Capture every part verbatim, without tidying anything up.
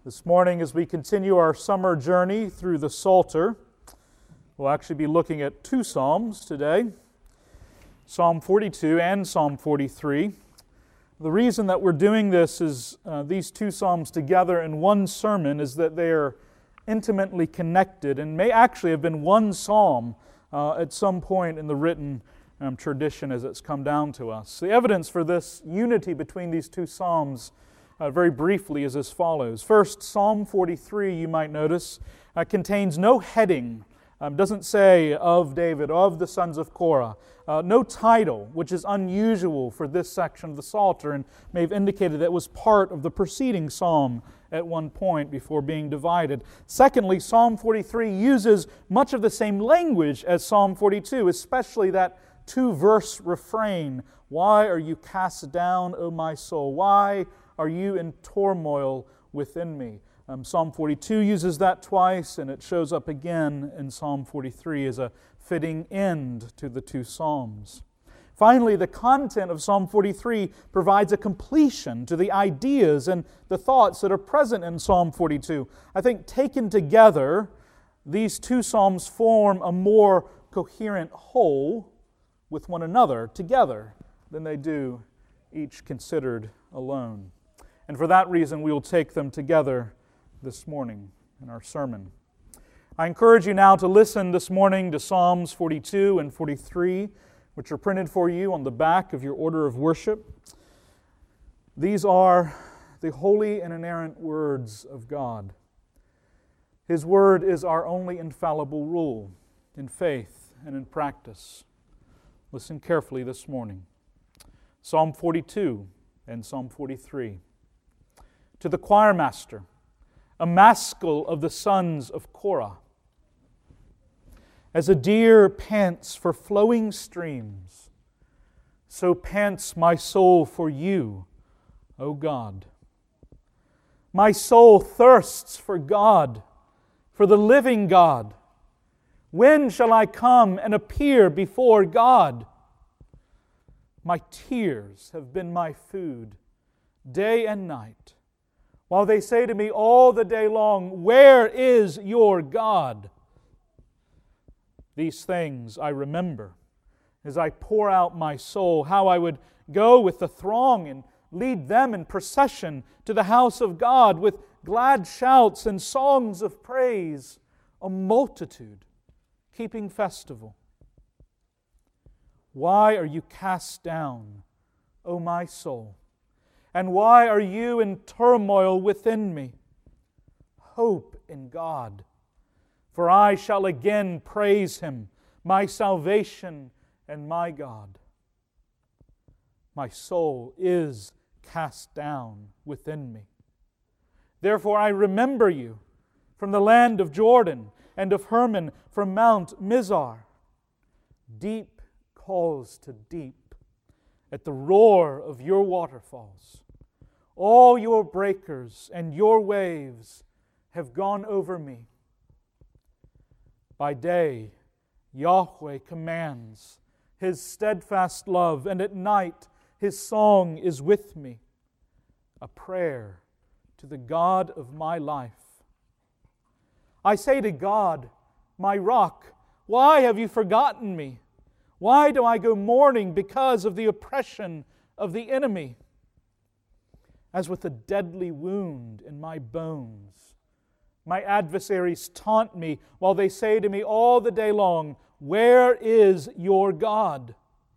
This morning, as we continue our summer journey through the Psalter, we'll actually be looking at two Psalms today, Psalm forty-two and Psalm forty-three. The reason that we're doing this is uh, these two Psalms together in one sermon is that they are intimately connected and may actually have been one psalm uh, at some point in the written um, tradition as it's come down to us. The evidence for this unity between these two Psalms Uh, very briefly is as follows. First, Psalm forty-three, you might notice, uh, contains no heading. Um, doesn't say of David, of the sons of Korah. Uh, no title, which is unusual for this section of the Psalter and may have indicated that it was part of the preceding psalm at one point before being divided. Secondly, Psalm forty-three uses much of the same language as Psalm forty-two, especially that two-verse refrain. Why are you cast down, O my soul? Why are you in turmoil within me? Um, Psalm forty-two uses that twice, and it shows up again in Psalm forty-three as a fitting end to the two Psalms. Finally, the content of Psalm forty-three provides a completion to the ideas and the thoughts that are present in Psalm forty-two. I think taken together, these two Psalms form a more coherent whole with one another together than they do each considered alone. And for that reason, we will take them together this morning in our sermon. I encourage you now to listen this morning to Psalms forty-two and forty-three, which are printed for you on the back of your order of worship. These are the holy and inerrant words of God. His Word is our only infallible rule in faith and in practice. Listen carefully this morning. Psalm forty-two and Psalm forty-three. To the choir master, a maskil of the sons of Korah. As a deer pants for flowing streams, so pants my soul for you, O God. My soul thirsts for God, for the living God. When shall I come and appear before God? My tears have been my food, day and night, while they say to me all the day long, where is your God? These things I remember as I pour out my soul, how I would go with the throng and lead them in procession to the house of God with glad shouts and songs of praise, a multitude keeping festival. Why are you cast down, O my soul? And why are you in turmoil within me? Hope in God, for I shall again praise Him, my salvation and my God. My soul is cast down within me. Therefore I remember you from the land of Jordan and of Hermon from Mount Mizar. Deep calls to deep at the roar of your waterfalls. All your breakers and your waves have gone over me. By day, Yahweh commands His steadfast love, and at night His song is with me, a prayer to the God of my life. I say to God, my rock, why have you forgotten me? Why do I go mourning because of the oppression of the enemy? As with a deadly wound in my bones, my adversaries taunt me while they say to me all the day long, where is your God?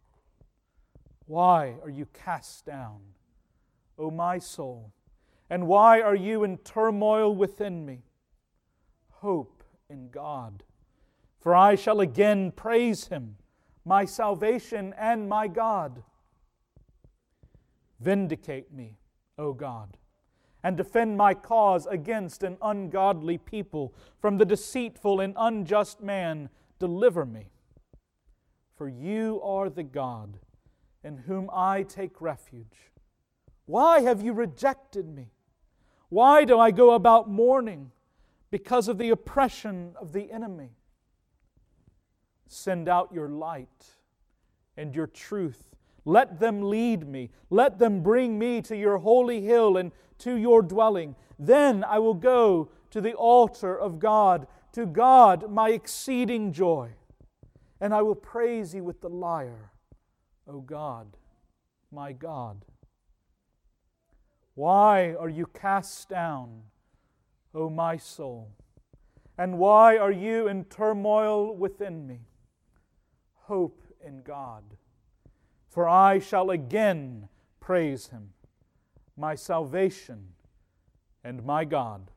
Why are you cast down, O my soul? And why are you in turmoil within me? Hope in God, for I shall again praise Him, my salvation and my God. Vindicate me, O God, and defend my cause against an ungodly people. From the deceitful and unjust man, deliver me. For you are the God in whom I take refuge. Why have you rejected me? Why do I go about mourning because of the oppression of the enemy? Send out your light and your truth. Let them lead me. Let them bring me to your holy hill and to your dwelling. Then I will go to the altar of God, to God my exceeding joy. And I will praise you with the lyre, O God, my God. Why are you cast down, O my soul? And why are you in turmoil within me? Hope in God, for I shall again praise Him, my salvation and my God.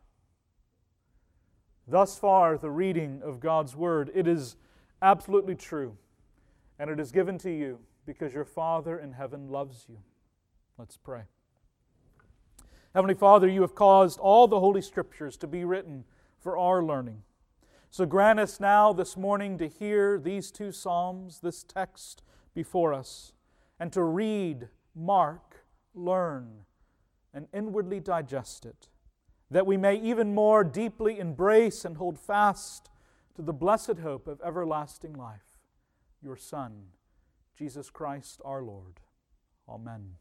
Thus far, the reading of God's Word, it is absolutely true, and it is given to you because your Father in heaven loves you. Let's pray. Heavenly Father, you have caused all the Holy Scriptures to be written for our learning. So grant us now this morning to hear these two Psalms, this text before us, and to read, mark, learn, and inwardly digest it, that we may even more deeply embrace and hold fast to the blessed hope of everlasting life, your Son, Jesus Christ our Lord. Amen.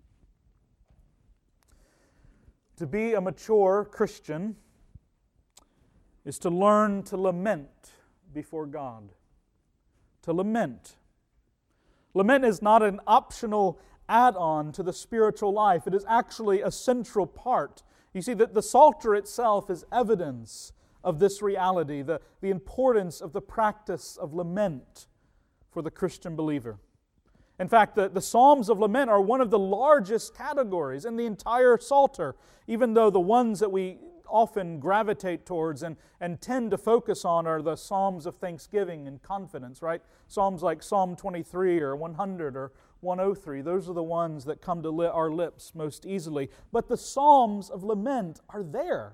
To be a mature Christian is to learn to lament before God. To lament. Lament is not an optional add-on to the spiritual life. It is actually a central part. You see that the Psalter itself is evidence of this reality, the, the importance of the practice of lament for the Christian believer. In fact, the, the Psalms of Lament are one of the largest categories in the entire Psalter, even though the ones that we often gravitate towards and, and tend to focus on are the Psalms of thanksgiving and confidence, right? Psalms like Psalm twenty-three or one hundred or one oh three, those are the ones that come to li- our lips most easily. But the Psalms of Lament are there.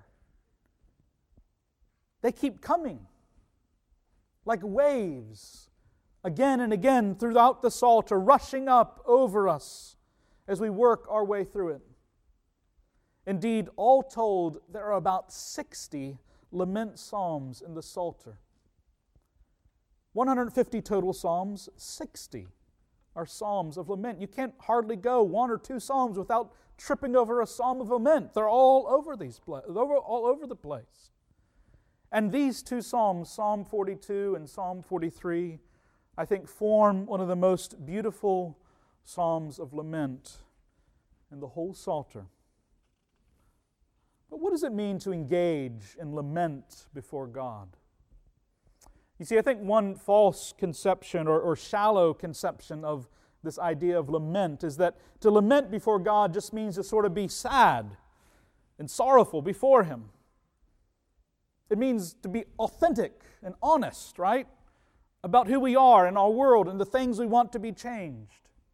They keep coming like waves, again and again throughout the Psalter, rushing up over us as we work our way through it. Indeed, all told, there are about sixty lament psalms in the Psalter. one hundred fifty total psalms, sixty are psalms of lament. You can't hardly go one or two psalms without tripping over a psalm of lament. They're all over these pla- all over the place. And these two psalms, Psalm forty-two and Psalm forty-three, I think form one of the most beautiful psalms of lament in the whole Psalter. But what does it mean to engage in lament before God? You see, I think one false conception or, or shallow conception of this idea of lament is that to lament before God just means to sort of be sad and sorrowful before Him. It means to be authentic and honest, right? About who we are in our world and the things we want to be changed.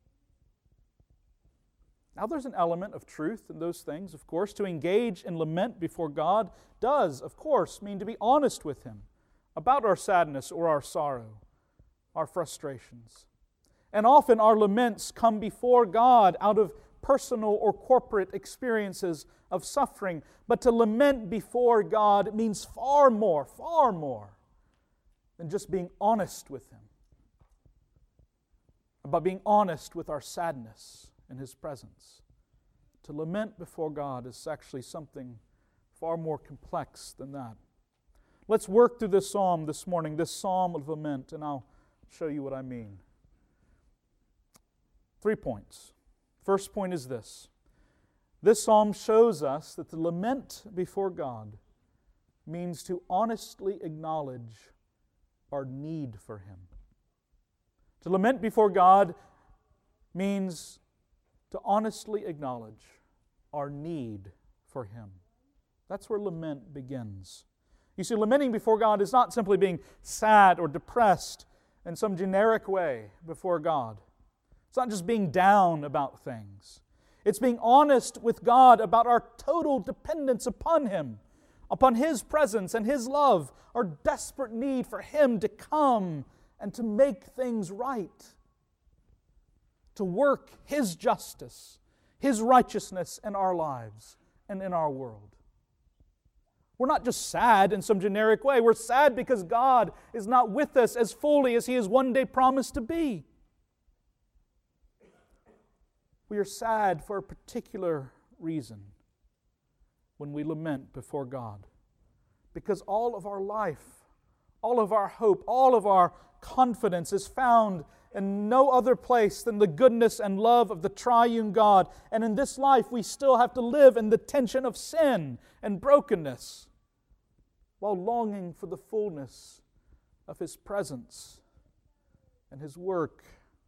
Now, there's an element of truth in those things, of course. To engage in lament before God does, of course, mean to be honest with Him about our sadness or our sorrow, our frustrations. And often our laments come before God out of personal or corporate experiences of suffering. But to lament before God means far more, far more than just being honest with Him. About being honest with our sadness in His presence. To lament before God is actually something far more complex than that. Let's work through this psalm this morning, this psalm of lament, and I'll show you what I mean. Three points. First point is this. This psalm shows us that to lament before God means to honestly acknowledge our need for Him. To lament before God means to honestly acknowledge our need for Him. That's where lament begins. You see, lamenting before God is not simply being sad or depressed in some generic way before God. It's not just being down about things. It's being honest with God about our total dependence upon Him, upon His presence and His love, our desperate need for Him to come and to make things right, to work His justice, His righteousness in our lives and in our world. We're not just sad in some generic way. We're sad because God is not with us as fully as He is one day promised to be. We are sad for a particular reason. when we lament before God. Because all of our life, all of our hope, all of our confidence is found in no other place than the goodness and love of the triune God. And in this life, we still have to live in the tension of sin and brokenness while longing for the fullness of His presence and His work.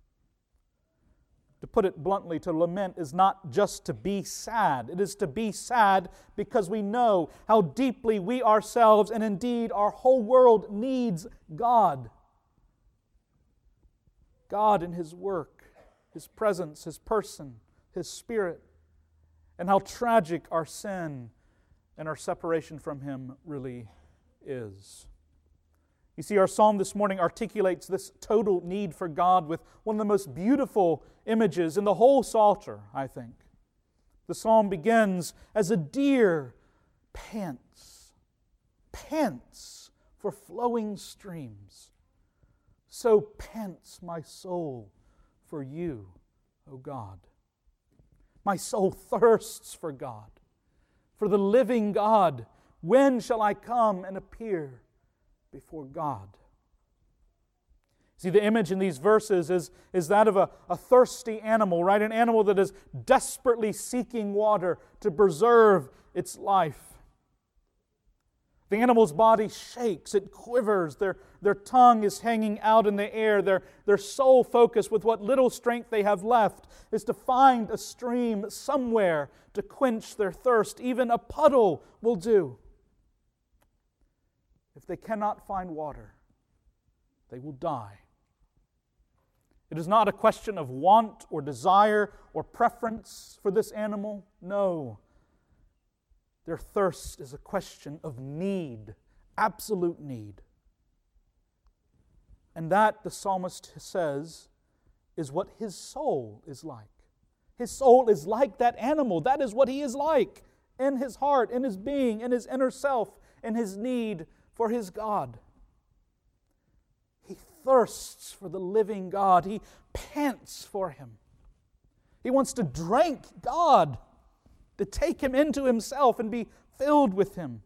To put it bluntly, to lament is not just to be sad. It is to be sad because we know how deeply we ourselves and indeed our whole world needs God. God in His work, His presence, His person, His Spirit, and how tragic our sin and our separation from Him really is. You see, our psalm this morning articulates this total need for God with one of the most beautiful images in the whole Psalter, I think. The psalm begins as a deer pants, pants for flowing streams. So pants my soul for You, O God. My soul thirsts for God, for the living God. When shall I come and appear before God? See, the image in these verses is, is that of a, a thirsty animal, right? An animal that is desperately seeking water to preserve its life. The animal's body shakes, it quivers, their, their tongue is hanging out in the air, their, their sole focus with what little strength they have left is to find a stream somewhere to quench their thirst. Even a puddle will do. If they cannot find water, they will die. It is not a question of want or desire or preference for this animal. No. Their thirst is a question of need, absolute need. And that, the psalmist says, is what his soul is like. His soul is like that animal. That is what he is like in his heart, in his being, in his inner self, in his need for his God. He thirsts for the living God. He pants for Him. He wants to drink God, to take Him into himself and be filled with Him.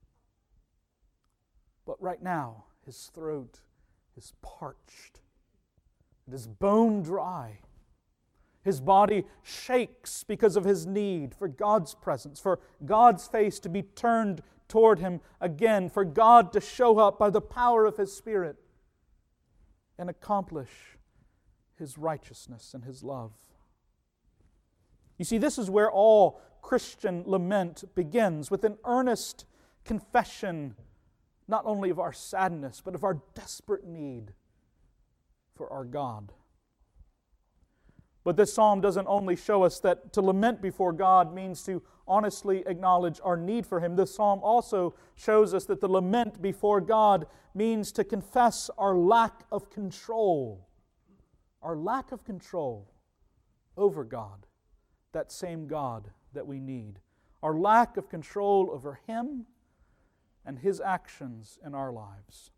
But right now, his throat is parched. It is bone dry. His body shakes because of his need for God's presence, for God's face to be turned toward him again, for God to show up by the power of His Spirit and accomplish His righteousness and His love. You see, this is where all Christian lament begins, with an earnest confession not only of our sadness, but of our desperate need for our God. But this psalm doesn't only show us that to lament before God means to honestly acknowledge our need for Him. This psalm also shows us that the lament before God means to confess our lack of control. Our lack of control over God, that same God that we need. Our lack of control over Him and His actions in our lives.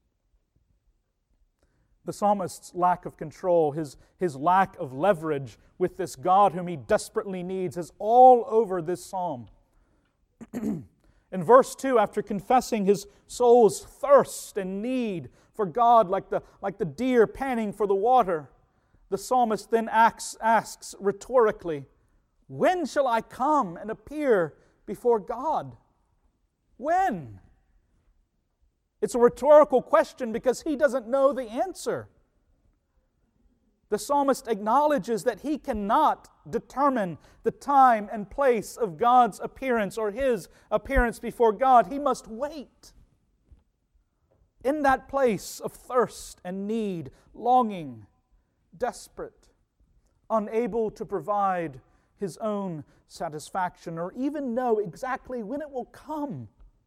The psalmist's lack of control, his, his lack of leverage with this God whom he desperately needs is all over this psalm. In verse two, after confessing his soul's thirst and need for God like the, like the deer panting for the water, the psalmist then asks, asks rhetorically, "When shall I come and appear before God?" When? It's a rhetorical question because he doesn't know the answer. The psalmist acknowledges that he cannot determine the time and place of God's appearance or his appearance before God. He must wait. In that place of thirst and need, longing, desperate, unable to provide his own satisfaction or even know exactly when it will come.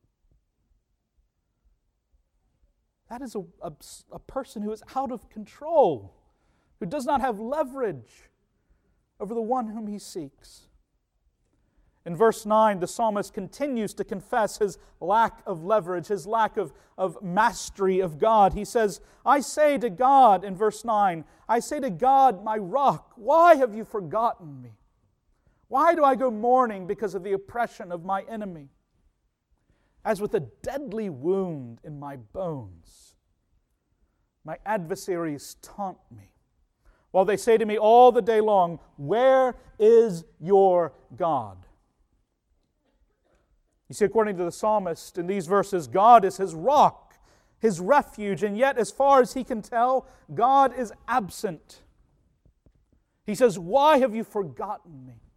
That is a, a, a person who is out of control, who does not have leverage over the one whom he seeks. In verse nine, the psalmist continues to confess his lack of leverage, his lack of, of mastery of God. He says, I say to God, in verse nine, I say to God, my rock, why have you forgotten me? Why do I go mourning because of the oppression of my enemy? as with a deadly wound in my bones. My adversaries taunt me, while they say to me all the day long, where is your God? You see, according to the psalmist in these verses, God is his rock, his refuge, and yet as far as he can tell, God is absent. He says, why have you forgotten me?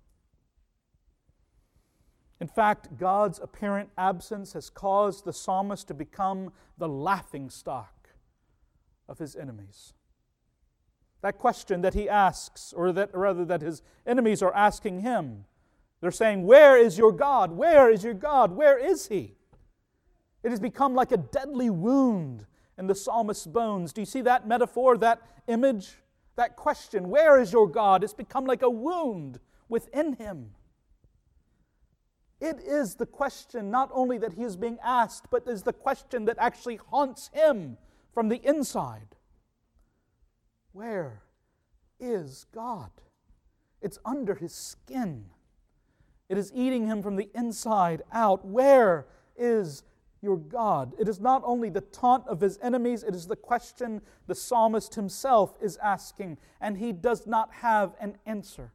In fact, God's apparent absence has caused the psalmist to become the laughingstock of his enemies. That question that he asks, or that rather that his enemies are asking him, they're saying, where is your God? Where is your God? Where is He? It has become like a deadly wound in the psalmist's bones. Do you see that metaphor, that image, that question, where is your God? It's become like a wound within him. It is the question not only that he is being asked, but is the question that actually haunts him from the inside. Where is God? It's under his skin. It is eating him from the inside out. Where is your God? It is not only the taunt of his enemies, it is the question the psalmist himself is asking, and he does not have an answer.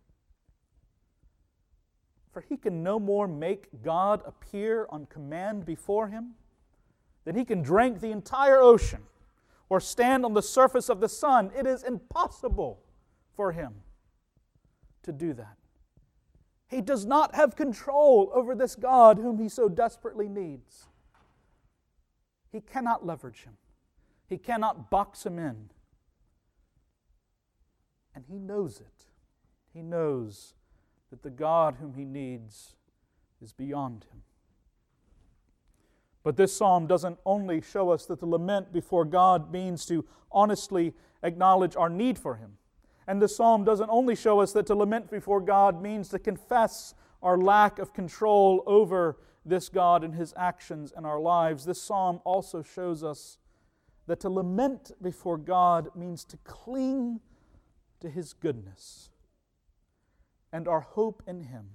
For he can no more make God appear on command before him than he can drink the entire ocean or stand on the surface of the sun. It is impossible for him to do that. He does not have control over this God whom he so desperately needs. He cannot leverage him. He cannot box him in. And he knows it. He knows that the God whom he needs is beyond him. But this psalm doesn't only show us that the lament before God means to honestly acknowledge our need for Him. And the psalm doesn't only show us that to lament before God means to confess our lack of control over this God and His actions in our lives. This psalm also shows us that to lament before God means to cling to His goodness and our hope in Him,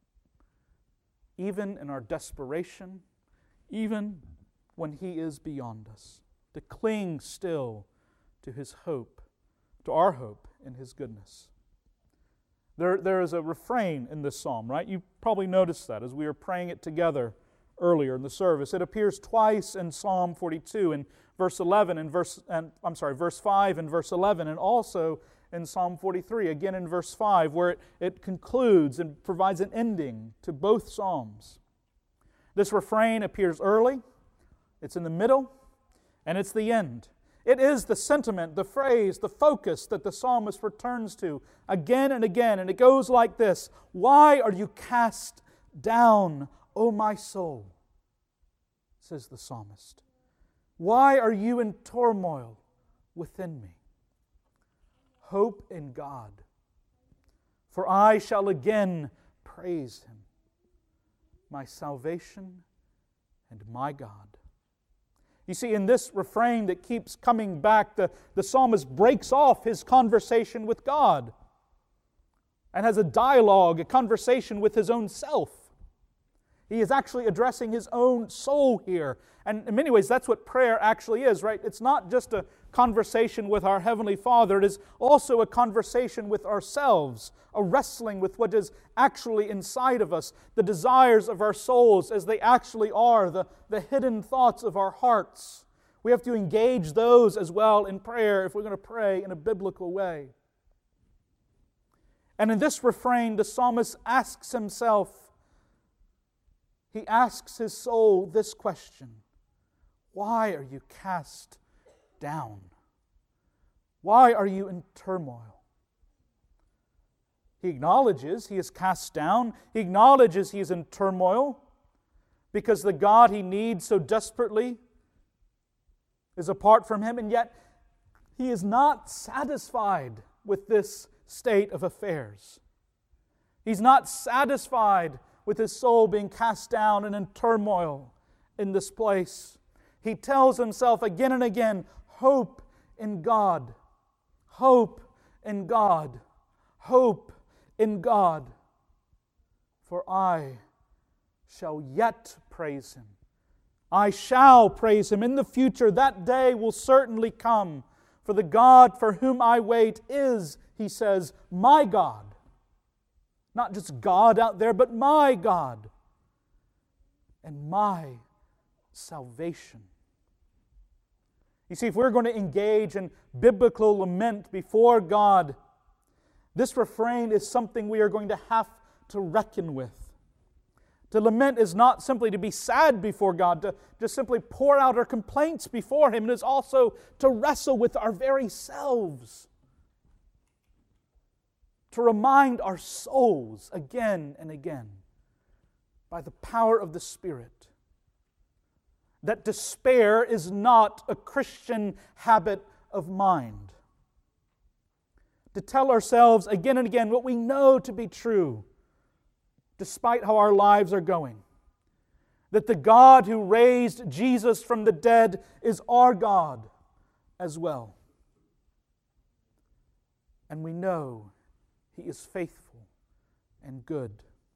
even in our desperation, even when He is beyond us, to cling still to His hope, to our hope in His goodness. There, there is a refrain in this psalm, right? You probably noticed that as we were praying it together earlier in the service. It appears twice in Psalm forty-two, in verse eleven and verse and I'm sorry, verse five and verse eleven, and also in Psalm forty-three, again in verse five, where it, it concludes and provides an ending to both psalms. This refrain appears early, it's in the middle, and it's the end. It is the sentiment, the phrase, the focus that the psalmist returns to again and again, and it goes like this: "Why are you cast down, O my soul?" says the psalmist. "Why are you in turmoil within me? Hope in God, for I shall again praise Him, my salvation and my God." You see, in this refrain that keeps coming back, the, the psalmist breaks off his conversation with God and has a dialogue, a conversation with his own self. He is actually addressing his own soul here. And in many ways, that's what prayer actually is, right? It's not just a conversation with our Heavenly Father. It is also a conversation with ourselves, a wrestling with what is actually inside of us, the desires of our souls as they actually are, the, the hidden thoughts of our hearts. We have to engage those as well in prayer if we're going to pray in a biblical way. And in this refrain, the psalmist asks himself, he asks his soul this question: why are you cast down? Why are you in turmoil? He acknowledges he is cast down. He acknowledges he is in turmoil because the God he needs so desperately is apart from him, and yet he is not satisfied with this state of affairs. He's not satisfied with his soul being cast down and in turmoil in this place. He tells himself again and again, hope in God, hope in God, hope in God, for I shall yet praise Him, I shall praise Him. In the future, that day will certainly come. For the God for whom I wait is, he says, my God. Not just God out there, but my God. And my salvation. You see, if we're going to engage in biblical lament before God, this refrain is something we are going to have to reckon with. To lament is not simply to be sad before God, to just simply pour out our complaints before Him. It is also to wrestle with our very selves. To remind our souls again and again by the power of the Spirit that despair is not a Christian habit of mind. To tell ourselves again and again what we know to be true, despite how our lives are going. That the God who raised Jesus from the dead is our God as well. And we know He is faithful and good.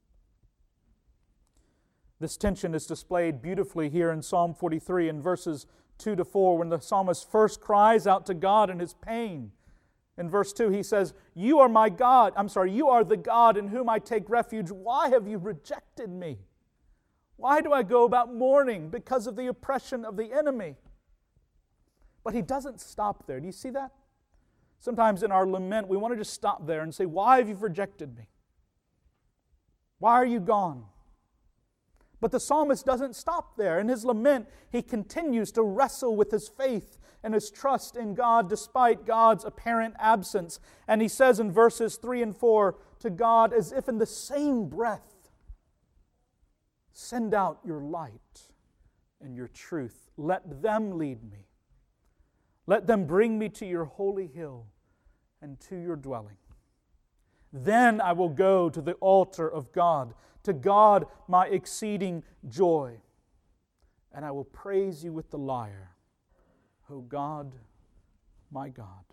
This tension is displayed beautifully here in Psalm forty-three in verses two to four, when the psalmist first cries out to God in his pain. In verse two, he says, You are my God, I'm sorry, you are the God in whom I take refuge. Why have you rejected me? Why do I go about mourning because of the oppression of the enemy? But he doesn't stop there. Do you see that? Sometimes in our lament, we want to just stop there and say, Why have you rejected me? Why are you gone? But the psalmist doesn't stop there. In his lament, he continues to wrestle with his faith and his trust in God despite God's apparent absence. And he says in verses three and four to God, as if in the same breath, send out your light and your truth. Let them lead me. Let them bring me to your holy hill and to your dwelling. Then I will go to the altar of God, to God my exceeding joy, and I will praise you with the lyre, O God, my God.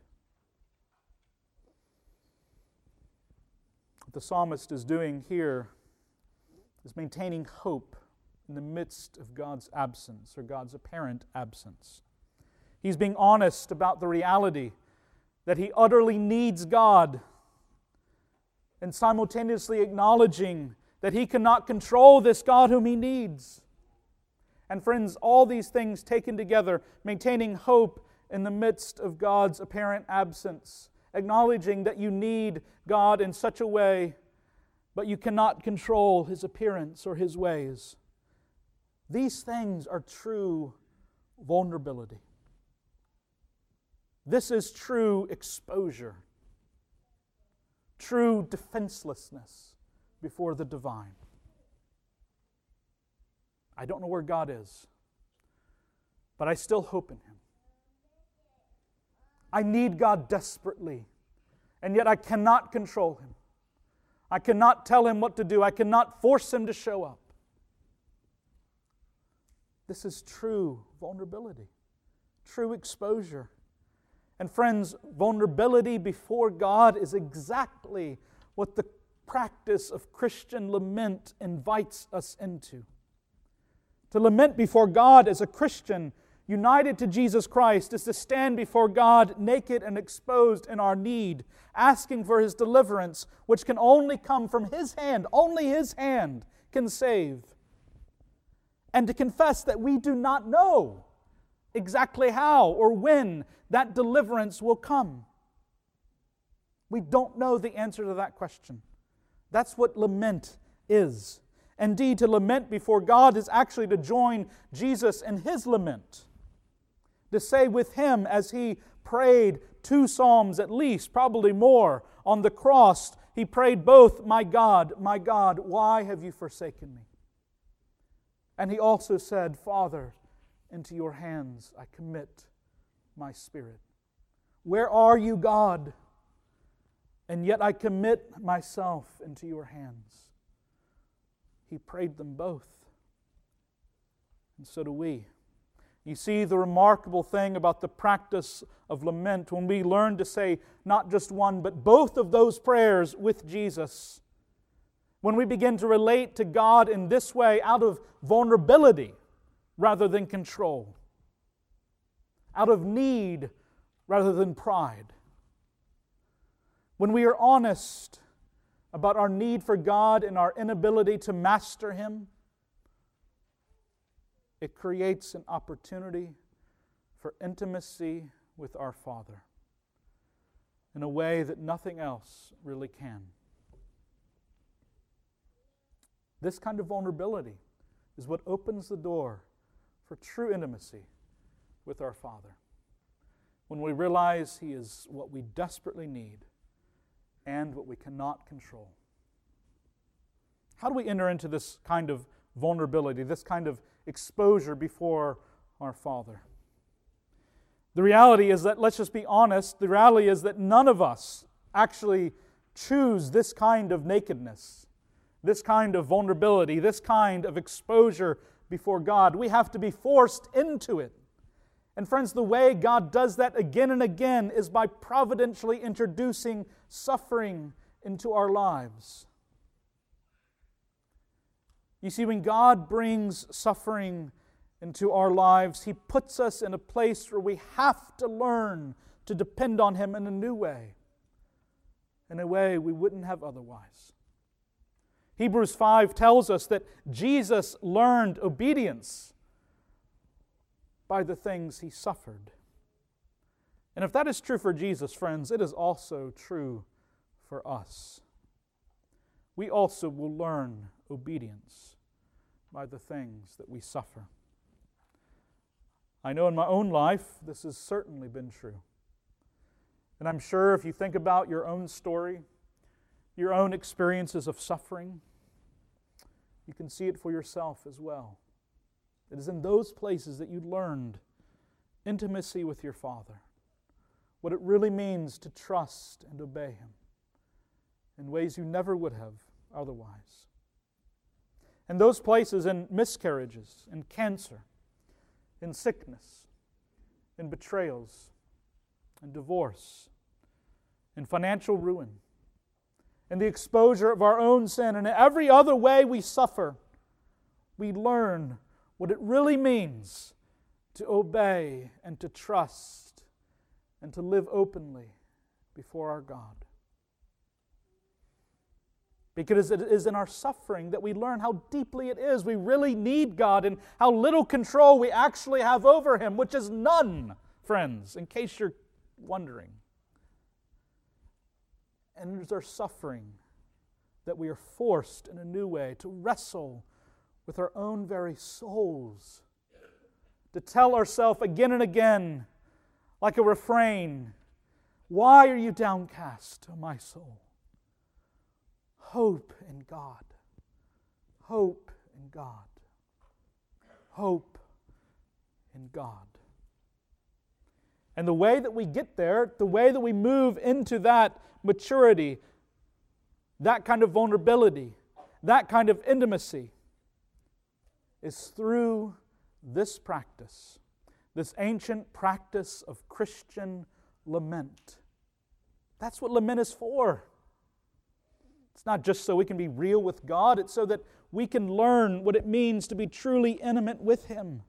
What the psalmist is doing here is maintaining hope in the midst of God's absence, or God's apparent absence. He's being honest about the reality that he utterly needs God, and simultaneously acknowledging that he cannot control this God whom he needs. And friends, all these things taken together, maintaining hope in the midst of God's apparent absence, acknowledging that you need God in such a way, but you cannot control His appearance or His ways. These things are true vulnerability. This is true exposure, true defenselessness before the divine. I don't know where God is, but I still hope in Him. I need God desperately, and yet I cannot control Him. I cannot tell Him what to do. I cannot force Him to show up. This is true vulnerability, true exposure. And friends, vulnerability before God is exactly what the practice of Christian lament invites us into. To lament before God as a Christian, united to Jesus Christ, is to stand before God naked and exposed in our need, asking for His deliverance, which can only come from His hand. Only His hand can save. And to confess that we do not know exactly how or when that deliverance will come. We don't know the answer to that question. That's what lament is. Indeed, to lament before God is actually to join Jesus in His lament. To say with Him, as He prayed two psalms at least, probably more, on the cross, He prayed both, My God, my God, why have you forsaken me? And He also said, Father, into your hands I commit my spirit. Where are you, God? And yet I commit myself into your hands. He prayed them both. And so do we. You see the remarkable thing about the practice of lament when we learn to say not just one, but both of those prayers with Jesus. When we begin to relate to God in this way out of vulnerability rather than control, out of need rather than pride. When we are honest about our need for God and our inability to master Him, it creates an opportunity for intimacy with our Father in a way that nothing else really can. This kind of vulnerability is what opens the door for true intimacy with our Father. When we realize He is what we desperately need and what we cannot control. How do we enter into this kind of vulnerability, this kind of exposure before our Father? The reality is that, let's just be honest, the reality is that none of us actually choose this kind of nakedness, this kind of vulnerability, this kind of exposure before God. We have to be forced into it. And friends, the way God does that again and again is by providentially introducing suffering into our lives. You see, when God brings suffering into our lives, He puts us in a place where we have to learn to depend on Him in a new way, in a way we wouldn't have otherwise. Hebrews five tells us that Jesus learned obedience by the things He suffered. And if that is true for Jesus, friends, it is also true for us. We also will learn obedience by the things that we suffer. I know in my own life this has certainly been true. And I'm sure if you think about your own story, your own experiences of suffering, you can see it for yourself as well. It is in those places that you learned intimacy with your Father, what it really means to trust and obey Him in ways you never would have otherwise. And those places in miscarriages, in cancer, in sickness, in betrayals, in divorce, in financial ruin, in the exposure of our own sin, and in every other way we suffer, we learn what it really means to obey and to trust and to live openly before our God. Because it is in our suffering that we learn how deeply it is we really need God and how little control we actually have over Him, which is none, friends, in case you're wondering. And it is our suffering that we are forced in a new way to wrestle with our own very souls, to tell ourselves again and again, like a refrain, "Why are you downcast, O my soul? Hope in God. Hope in God. Hope in God." And the way that we get there, the way that we move into that maturity, that kind of vulnerability, that kind of intimacy, is through this practice, this ancient practice of Christian lament. That's what lament is for. It's not just so we can be real with God, it's so that we can learn what it means to be truly intimate with Him.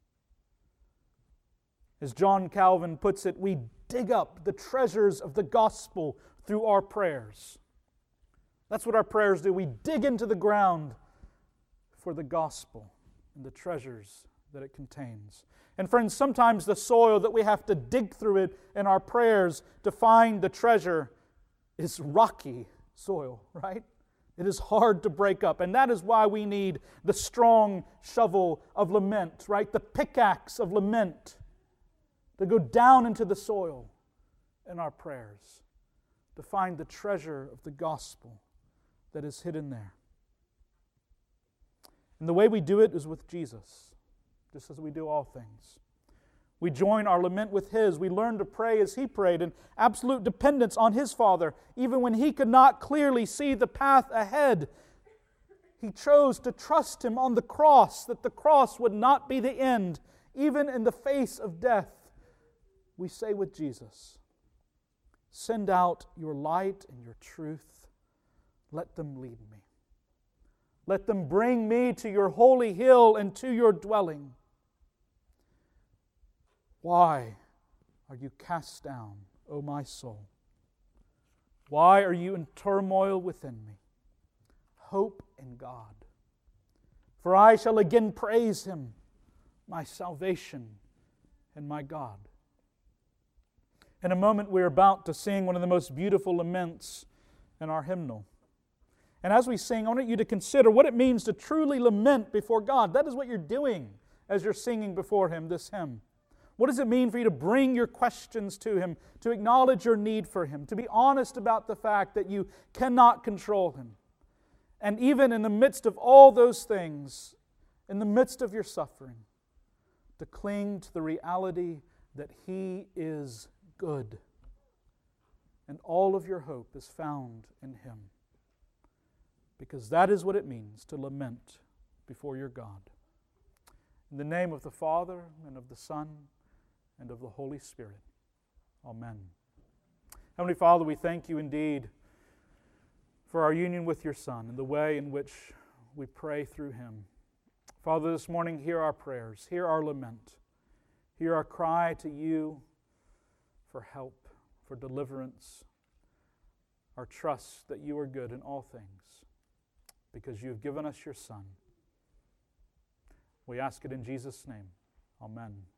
As John Calvin puts it, we dig up the treasures of the gospel through our prayers. That's what our prayers do. We dig into the ground for the gospel and the treasures that it contains. And friends, sometimes the soil that we have to dig through it in our prayers to find the treasure is rocky soil, right? It is hard to break up. And that is why we need the strong shovel of lament, right? The pickaxe of lament to go down into the soil in our prayers to find the treasure of the gospel that is hidden there. And the way we do it is with Jesus, just as we do all things. We join our lament with His. We learn to pray as He prayed in absolute dependence on His Father. Even when He could not clearly see the path ahead, He chose to trust Him on the cross, that the cross would not be the end. Even in the face of death, we say with Jesus, "Send out your light and your truth. Let them lead me. Let them bring me to your holy hill and to your dwelling. Why are you cast down, O my soul? Why are you in turmoil within me? Hope in God. For I shall again praise Him, my salvation and my God. In a moment, we're about to sing one of the most beautiful laments in our hymnal. And as we sing, I want you to consider what it means to truly lament before God. That is what you're doing as you're singing before Him this hymn. What does it mean for you to bring your questions to Him, to acknowledge your need for Him, to be honest about the fact that you cannot control Him? And even in the midst of all those things, in the midst of your suffering, to cling to the reality that He is good. And all of your hope is found in Him. Because that is what it means to lament before your God. In the name of the Father, and of the Son, and of the Holy Spirit. Amen. Heavenly Father, we thank You indeed for our union with Your Son and the way in which we pray through Him. Father, this morning, hear our prayers, hear our lament, hear our cry to You for help, for deliverance, our trust that You are good in all things, because You have given us Your Son. We ask it in Jesus' name. Amen.